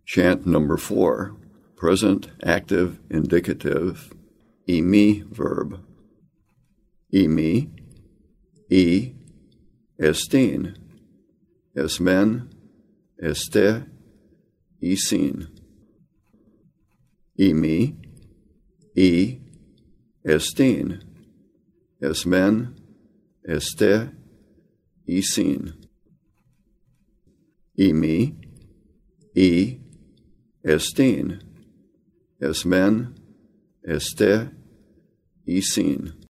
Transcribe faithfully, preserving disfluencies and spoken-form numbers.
Chant number four, present active indicative, imi verb. Imi, e, estin, esmen, este, isin. Imi, e, estin, esmen, este, isin. Imi, e, estin, esmen, este, isin.